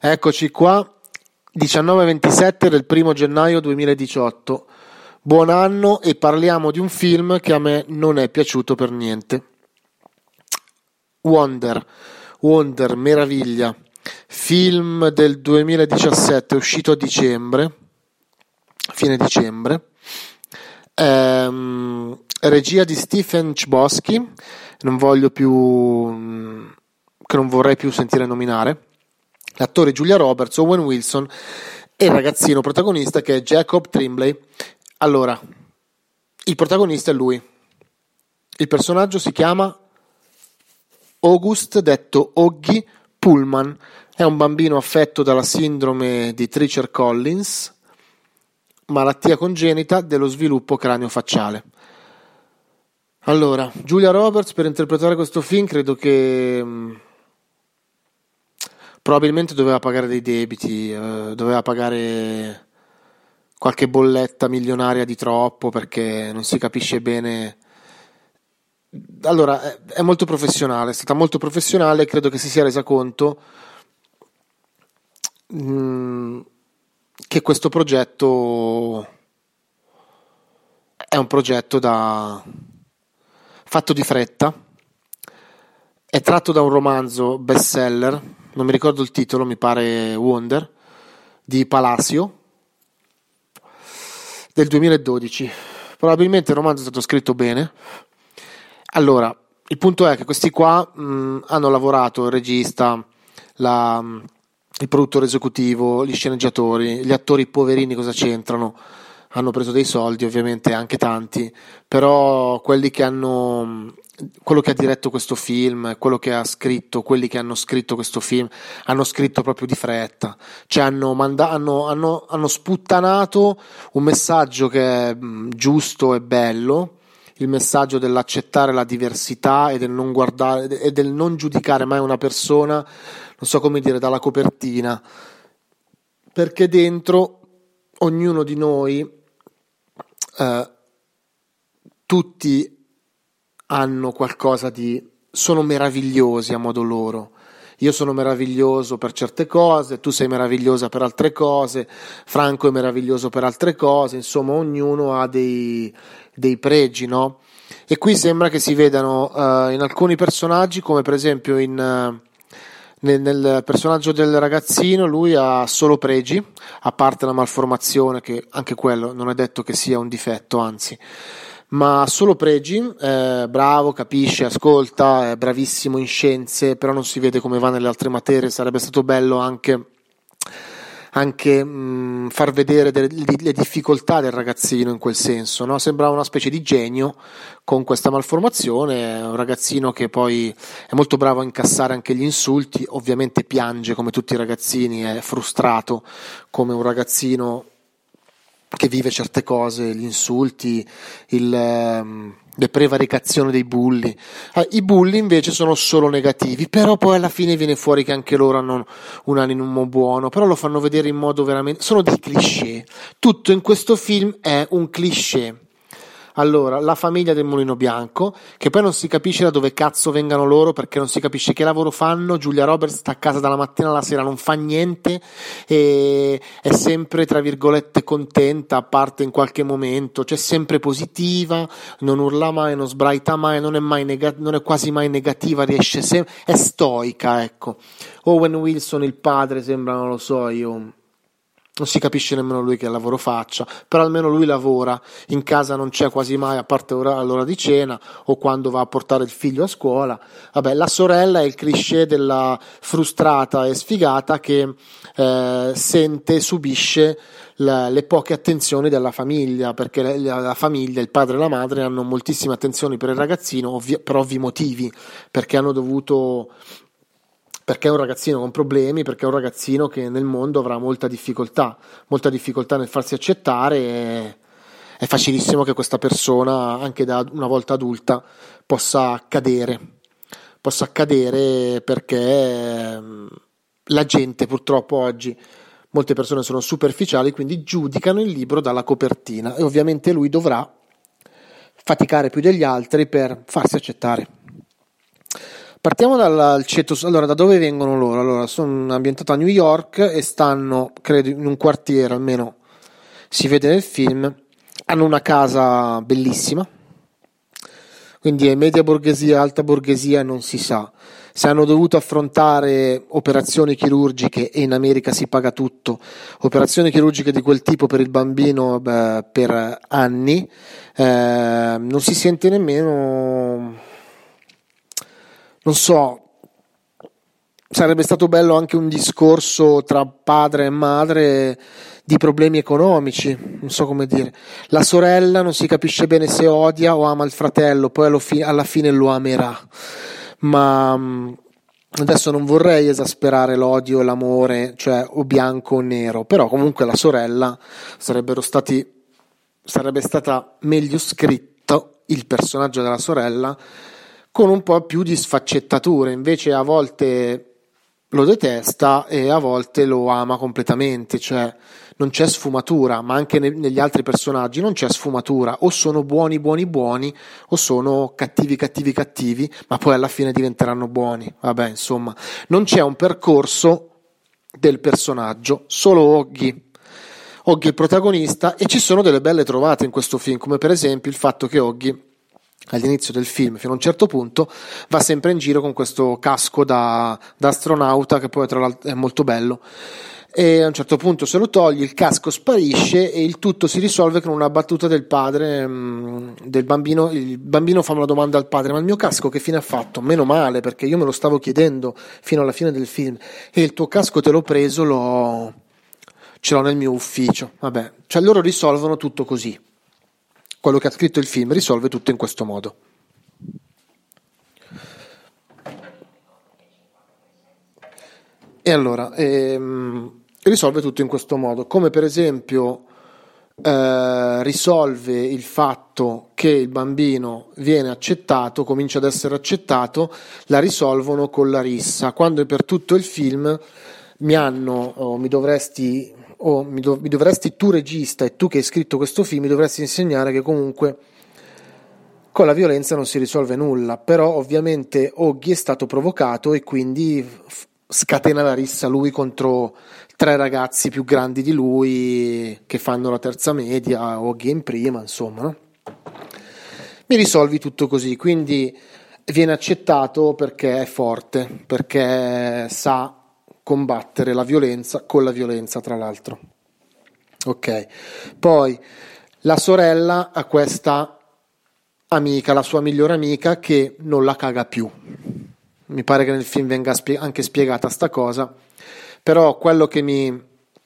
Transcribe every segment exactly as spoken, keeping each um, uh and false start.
Eccoci qua, diciannove ventisette del primo gennaio duemiladiciotto. Buon anno, e parliamo di un film che a me non è piaciuto per niente. Wonder, Wonder, meraviglia, film del duemiladiciassette, uscito a dicembre, fine dicembre, ehm, regia di Stephen Chbosky, non voglio più, che non vorrei più sentire nominare, l'attore Julia Roberts, Owen Wilson e il ragazzino protagonista che è Jacob Tremblay. Allora, il protagonista è lui, il personaggio si chiama August, detto Oggy Pullman, è un bambino affetto dalla sindrome di Treacher-Collins, malattia congenita dello sviluppo cranio-facciale. Allora, Julia Roberts per interpretare questo film credo che mh, probabilmente doveva pagare dei debiti, eh, doveva pagare qualche bolletta milionaria di troppo, perché non si capisce bene. Allora, è, è molto professionale, è stata molto professionale e credo che si sia resa conto mh, che questo progetto è un progetto da fatto di fretta, è tratto da un romanzo bestseller, non mi ricordo il titolo, mi pare Wonder, di Palacio, del duemiladodici. Probabilmente il romanzo è stato scritto bene. Allora, il punto è che questi qua mh, hanno lavorato, il regista, la, il produttore esecutivo, gli sceneggiatori, gli attori poverini cosa c'entrano? Hanno preso dei soldi, ovviamente anche tanti, però quelli che hanno, quello che ha diretto questo film, quello che ha scritto, quelli che hanno scritto questo film, hanno scritto proprio di fretta, cioè hanno, manda- hanno, hanno, hanno sputtanato un messaggio che è mh, giusto e bello, il messaggio dell'accettare la diversità e del non guardare e del non giudicare mai una persona, non so come dire, dalla copertina, perché dentro ognuno di noi, eh, tutti hanno qualcosa di, sono meravigliosi a modo loro. Io sono meraviglioso per certe cose, tu sei meravigliosa per altre cose, Franco è meraviglioso per altre cose, insomma ognuno ha dei, dei pregi, no? E qui sembra che si vedano uh, in alcuni personaggi, come per esempio in, uh, nel, nel personaggio del ragazzino, lui ha solo pregi, a parte la malformazione, che anche quello non è detto che sia un difetto, anzi, ma solo pregi, è bravo, capisce, ascolta, è bravissimo in scienze, però non si vede come va nelle altre materie. Sarebbe stato bello anche, anche mh, far vedere delle, le difficoltà del ragazzino in quel senso, no? Sembrava una specie di genio con questa malformazione, è un ragazzino che poi è molto bravo a incassare anche gli insulti, ovviamente piange come tutti i ragazzini, è frustrato come un ragazzino che vive certe cose, gli insulti, il, ehm, le prevaricazioni dei bulli. Ah, i bulli invece sono solo negativi, però poi alla fine viene fuori che anche loro hanno un animo buono, però lo fanno vedere in modo veramente, sono dei cliché. Tutto in questo film è un cliché. Allora, la famiglia del Mulino Bianco, che poi non si capisce da dove cazzo vengano loro, perché non si capisce che lavoro fanno. Giulia Roberts sta a casa dalla mattina alla sera, non fa niente e è sempre, tra virgolette, contenta, a parte in qualche momento, cioè sempre positiva, non urla mai, non sbraita mai, non è, mai nega- non è quasi mai negativa, riesce sempre, è stoica, ecco. Owen Wilson, il padre, sembra, non lo so, io... non si capisce nemmeno lui che lavoro faccia, però almeno lui lavora, in casa non c'è quasi mai, a parte ora, all'ora di cena o quando va a portare il figlio a scuola. Vabbè, la sorella è il cliché della frustrata e sfigata che eh, sente, subisce la, le poche attenzioni della famiglia, perché la, la famiglia, il padre e la madre hanno moltissime attenzioni per il ragazzino, ovvi- per ovvi motivi, perché hanno dovuto... perché è un ragazzino con problemi, perché è un ragazzino che nel mondo avrà molta difficoltà, molta difficoltà nel farsi accettare, e è facilissimo che questa persona, anche da una volta adulta, possa cadere, possa accadere perché la gente purtroppo oggi, molte persone sono superficiali, quindi giudicano il libro dalla copertina, e ovviamente lui dovrà faticare più degli altri per farsi accettare. Partiamo dal ceto. Allora, da dove vengono loro? Allora, sono ambientato a New York e stanno, credo, in un quartiere, almeno si vede nel film. Hanno una casa bellissima, quindi è media borghesia, alta borghesia, non si sa. Se hanno dovuto affrontare operazioni chirurgiche, e in America si paga tutto, operazioni chirurgiche di quel tipo per il bambino, beh, per anni, eh, non si sente nemmeno, non so, sarebbe stato bello anche un discorso tra padre e madre di problemi economici, non so come dire. La sorella non si capisce bene se odia o ama il fratello, poi alla fine lo amerà. Ma adesso non vorrei esasperare l'odio e l'amore, cioè o bianco o nero, però comunque la sorella sarebbero stati sarebbe stata meglio scritto il personaggio della sorella con un po' più di sfaccettature, invece a volte lo detesta e a volte lo ama completamente, cioè non c'è sfumatura, ma anche ne- negli altri personaggi non c'è sfumatura, o sono buoni buoni buoni o sono cattivi cattivi cattivi, ma poi alla fine diventeranno buoni. Vabbè, insomma, non c'è un percorso del personaggio, solo Oggy. Oggy è il protagonista e ci sono delle belle trovate in questo film, come per esempio il fatto che Oggy all'inizio del film, fino a un certo punto, va sempre in giro con questo casco da, da astronauta, che poi tra l'altro è molto bello, e a un certo punto se lo toglie, il casco sparisce e il tutto si risolve con una battuta del padre, mh, del bambino. Il bambino fa una domanda al padre: ma il mio casco che fine ha fatto? Meno male, perché io me lo stavo chiedendo fino alla fine del film, e il tuo casco te l'ho preso, l'ho, ce l'ho nel mio ufficio. Vabbè, cioè loro risolvono tutto così. Quello che ha scritto il film risolve tutto in questo modo. E allora, ehm, risolve tutto in questo modo, come per esempio eh, risolve il fatto che il bambino viene accettato, comincia ad essere accettato, la risolvono con la rissa, quando per tutto il film mi hanno, o mi dovresti... o mi, dov- mi dovresti tu regista e tu che hai scritto questo film mi dovresti insegnare che comunque con la violenza non si risolve nulla, però ovviamente Oggy è stato provocato e quindi f- scatena la rissa lui contro tre ragazzi più grandi di lui che fanno la terza media, Oggy in prima, insomma, no? Mi risolvi tutto così, quindi viene accettato perché è forte, perché sa combattere la violenza con la violenza, tra l'altro. Ok, poi la sorella ha questa amica, la sua migliore amica, che non la caga più. Mi pare che nel film venga spie- anche spiegata sta cosa, però quello che mi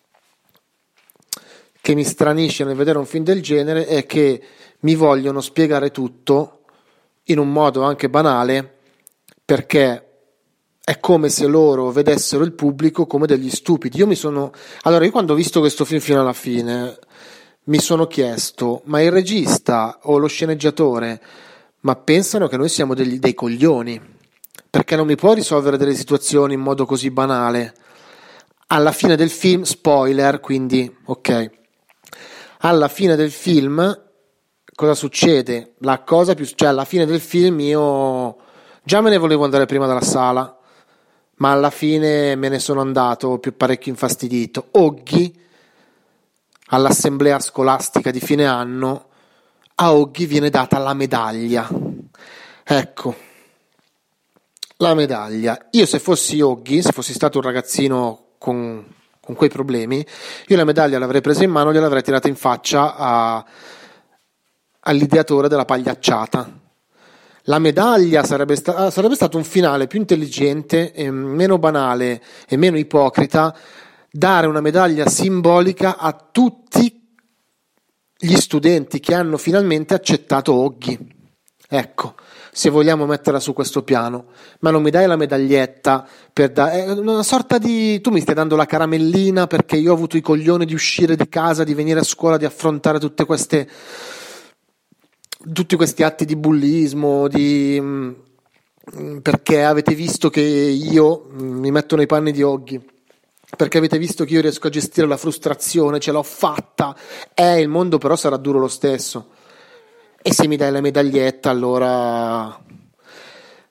che mi stranisce nel vedere un film del genere è che mi vogliono spiegare tutto in un modo anche banale, perché è come se loro vedessero il pubblico come degli stupidi. Io mi sono allora io quando ho visto questo film fino alla fine mi sono chiesto: ma il regista o lo sceneggiatore ma pensano che noi siamo degli, dei coglioni, perché non mi può risolvere delle situazioni in modo così banale. Alla fine del film, spoiler, quindi ok, alla fine del film cosa succede? La cosa più, cioè alla fine del film io già me ne volevo andare prima dalla sala, ma alla fine me ne sono andato più parecchio infastidito. Oggy, all'assemblea scolastica di fine anno, a Oggy viene data la medaglia. Ecco, la medaglia. Io se fossi Oggy, se fossi stato un ragazzino con, con quei problemi, io la medaglia l'avrei presa in mano e gliel'avrei tirata in faccia a, all'ideatore della pagliacciata. La medaglia sarebbe, sta- sarebbe stato un finale più intelligente, e meno banale e meno ipocrita, dare una medaglia simbolica a tutti gli studenti che hanno finalmente accettato Oggy. Ecco, se vogliamo metterla su questo piano, ma non mi dai la medaglietta per dare è una sorta di, tu mi stai dando la caramellina perché io ho avuto i coglioni di uscire di casa, di venire a scuola, di affrontare tutte queste tutti questi atti di bullismo, di perché avete visto che io mi metto nei panni di Oggy, perché avete visto che io riesco a gestire la frustrazione, ce l'ho fatta, eh, il mondo però sarà duro lo stesso. E se mi dai la medaglietta, allora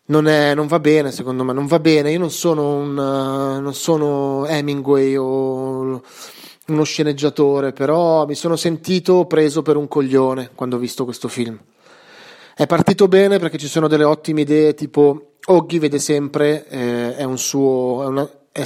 non, è, non va bene, secondo me, non va bene. Io non sono un uh, non sono Hemingway o uno sceneggiatore, però mi sono sentito preso per un coglione quando ho visto questo film. È partito bene perché ci sono delle ottime idee, tipo Oggy vede sempre, eh, è un suo, è, una, è,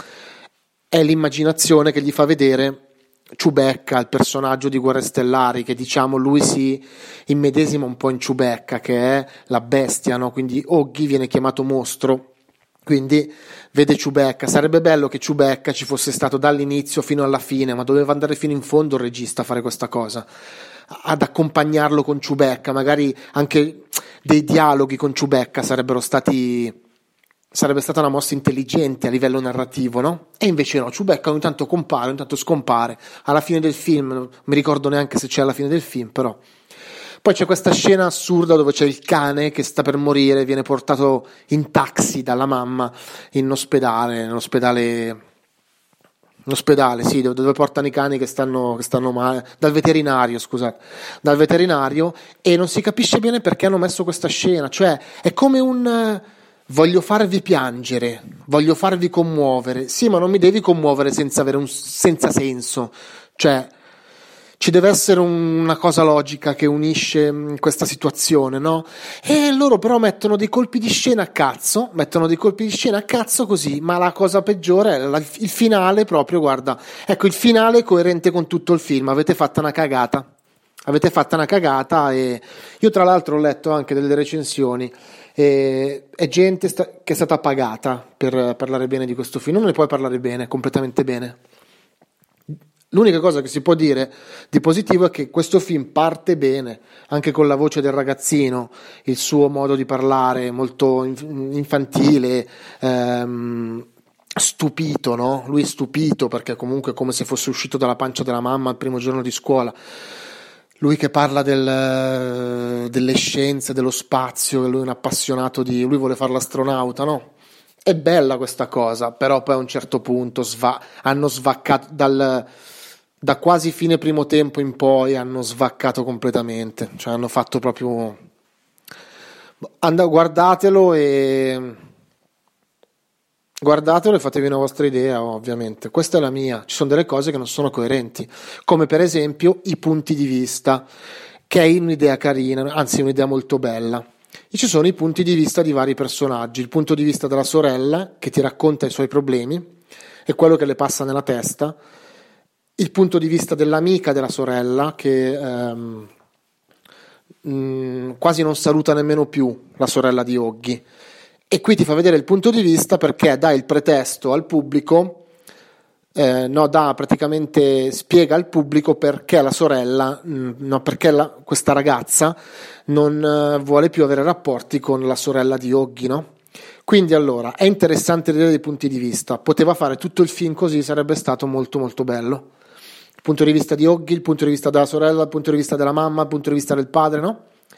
è l'immaginazione che gli fa vedere Chewbacca, il personaggio di Guerre Stellari, che diciamo lui si immedesima un po' in Chewbacca, che è la bestia, no? Quindi Oggy viene chiamato mostro, quindi vede Chewbacca. Sarebbe bello che Chewbacca ci fosse stato dall'inizio fino alla fine, ma doveva andare fino in fondo il regista a fare questa cosa, ad accompagnarlo con Chewbacca, magari anche dei dialoghi con Chewbacca sarebbero stati sarebbe stata una mossa intelligente a livello narrativo, no? E invece no, Chewbacca ogni tanto compare, ogni tanto scompare, alla fine del film, non mi ricordo neanche se c'è alla fine del film, però. Poi c'è questa scena assurda dove c'è il cane che sta per morire, viene portato in taxi dalla mamma in ospedale, in ospedale, in ospedale, sì, dove portano i cani che stanno, che stanno male, dal veterinario, scusate, dal veterinario, e non si capisce bene perché hanno messo questa scena, cioè è come un voglio farvi piangere, voglio farvi commuovere, sì, ma non mi devi commuovere senza avere un senza senso, cioè ci deve essere un, una cosa logica che unisce questa situazione, no? E loro però mettono dei colpi di scena a cazzo, mettono dei colpi di scena a cazzo così, ma la cosa peggiore è la, il finale proprio, guarda, ecco, il finale è coerente con tutto il film, avete fatto una cagata, avete fatto una cagata, e io tra l'altro ho letto anche delle recensioni, e è gente sta- che è stata pagata per parlare bene di questo film, non ne puoi parlare bene, completamente bene. L'unica cosa che si può dire di positivo è che questo film parte bene, anche con la voce del ragazzino, il suo modo di parlare molto infantile, ehm, stupito, no? Lui è stupito perché comunque è come se fosse uscito dalla pancia della mamma al primo giorno di scuola. Lui che parla del, delle scienze, dello spazio, lui è un appassionato di... lui vuole fare l'astronauta, no? È bella questa cosa, però poi a un certo punto sva, hanno svaccato dal... da quasi fine primo tempo in poi hanno svaccato completamente, cioè hanno fatto proprio And- guardatelo e guardatelo e fatevi una vostra idea, ovviamente. Questa è la mia, ci sono delle cose che non sono coerenti, come per esempio i punti di vista, che è un'idea carina, anzi un'idea molto bella. E ci sono i punti di vista di vari personaggi, il punto di vista della sorella che ti racconta i suoi problemi e quello che le passa nella testa, il punto di vista dell'amica della sorella che ehm, mh, quasi non saluta nemmeno più la sorella di Oggy, e qui ti fa vedere il punto di vista perché dà il pretesto al pubblico, eh, no, dà praticamente spiega al pubblico perché la sorella, mh, no, perché la, questa ragazza non uh, vuole più avere rapporti con la sorella di Oggy, no? Quindi allora è interessante vedere dei punti di vista, poteva fare tutto il film così, sarebbe stato molto molto bello. Il punto di vista di Oggy, il punto di vista della sorella, il punto di vista della mamma, il punto di vista del padre, no?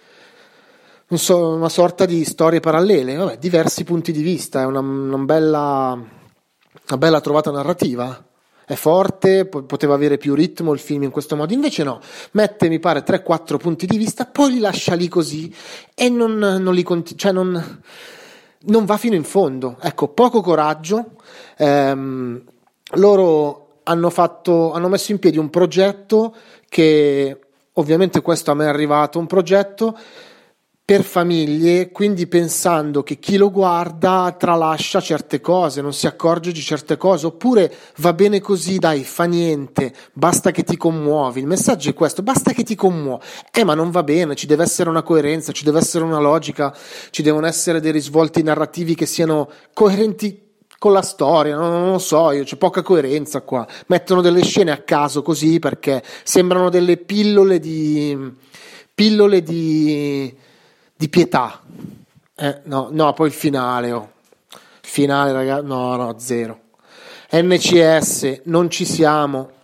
Non so, una sorta di storie parallele, vabbè, diversi punti di vista, è una, una bella una bella trovata narrativa. È forte, poteva avere più ritmo il film in questo modo, invece no, mette mi pare tre quattro punti di vista, poi li lascia lì così e non, non li continua, cioè non, non va fino in fondo. Ecco, poco coraggio. Ehm, loro hanno fatto, hanno messo in piedi un progetto che ovviamente questo a me è arrivato, un progetto per famiglie, quindi pensando che chi lo guarda tralascia certe cose, non si accorge di certe cose, oppure va bene così, dai, fa niente, basta che ti commuovi. Il messaggio è questo, basta che ti commuovi. Eh, ma non va bene, ci deve essere una coerenza, ci deve essere una logica, ci devono essere dei risvolti narrativi che siano coerenti con la storia, non, non lo so, io, c'è poca coerenza qua. Mettono delle scene a caso così perché sembrano delle pillole di pillole di di pietà. Eh, no, no, poi il finale, oh. Il finale, ragazzi, no, no, zero. N C S, non ci siamo.